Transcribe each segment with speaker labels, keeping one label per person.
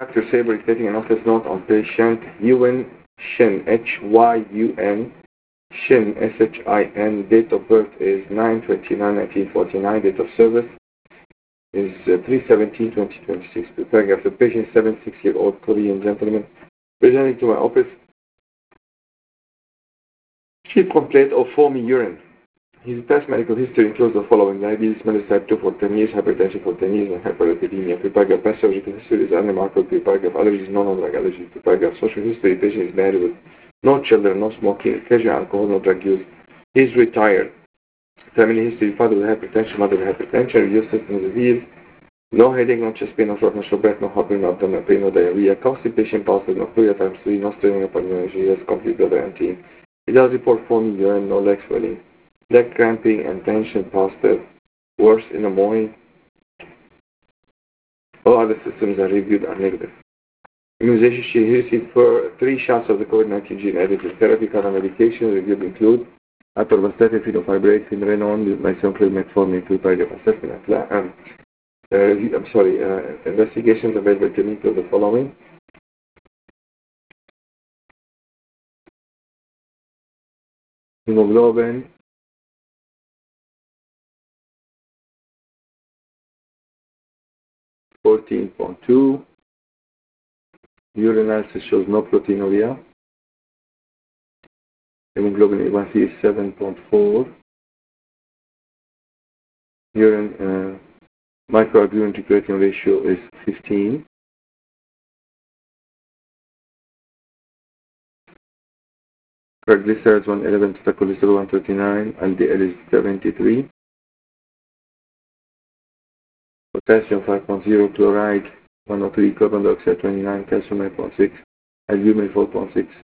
Speaker 1: Dr. Saber is taking an office note on patient Hyun Shin, Hyun Shin, Shin. Date of birth is 9/29/1949. Date of service is 3/17/2026. Paragraph. The patient is 76-year-old Korean gentleman presenting to my office. Chief complaint of foamy urine. His past medical history includes the following: diabetes mellitus type 2 for 10 years, hypertension for 10 years, and hyperlipidemia. Paragraph. Past surgical history is unremarkable. Paragraph. Allergies, no non-drug allergies. Paragraph. Social history: patient is married with no children, no smoking, occasional alcohol, no drug use. He is retired. Family history: father with hypertension, mother with hypertension, reduced symptoms of disease, no headache, no chest pain, no shortness of breath, no heartburn, no abdominal pain, no diarrhea, constipation, positive, no fluid times 3, no straining up pulmonary, he has complete bladder emptying. He does report foamy urine, no leg swelling, leg cramping and tension positive, worse in the morning. All other systems are reviewed are negative. Immunization: she received 3 shots of the COVID-19 gene editing therapy. Current medication reviewed include atorvastatin, fenofibrate, finerenone, lisinopril, metformin. Paragraph. Assessment and plan. Investigations available to me to the following. Hemoglobin, (14.2). Urine analysis shows no proteinuria. Hemoglobin A1C is 7.4. Urine microalbumin to creatinine ratio is 15. Triglycerides 111, total cholesterol 139, LDL is 73. Potassium 5.0, chloride 103, carbon dioxide 29, calcium 9.6, albumin 4.6.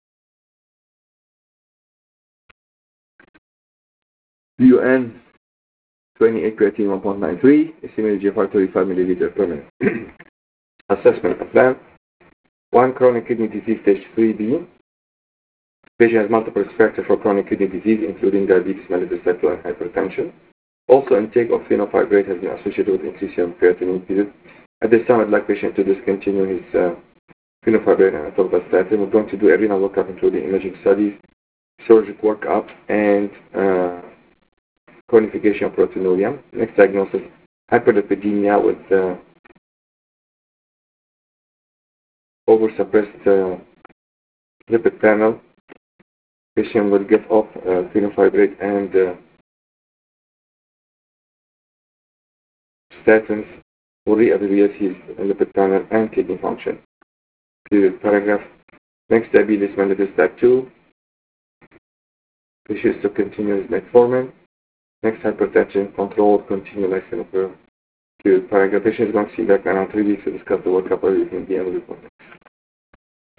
Speaker 1: BUN 28, creatine 1.93, estimated GFR 35 milliliter per minute. Assessment and plan. 1. Chronic kidney disease stage 3B. Patient has multiple risk factors for chronic kidney disease, including diabetes mellitus type 2 and hypertension. Also, intake of fenofibrate has been associated with increased serum creatinine period. At this time, I'd like patient to discontinue his fenofibrate and atorvastatin. We're going to do a renal workup, including imaging studies, surgical workup, and quantification of proteinuria. Next diagnosis: hyperlipidemia with oversuppressed lipid panel. Patient will get off fenofibrate and statins will re-evaluate his lipid panel and kidney function. Period. Paragraph. Next, diabetes mellitus type 2. Patient is to continue his metformin. Next, hypertension control, continue lisinopril. Period. Paragraph. Patient is going to see back around 3 weeks to discuss the workup or everything at the end of the report.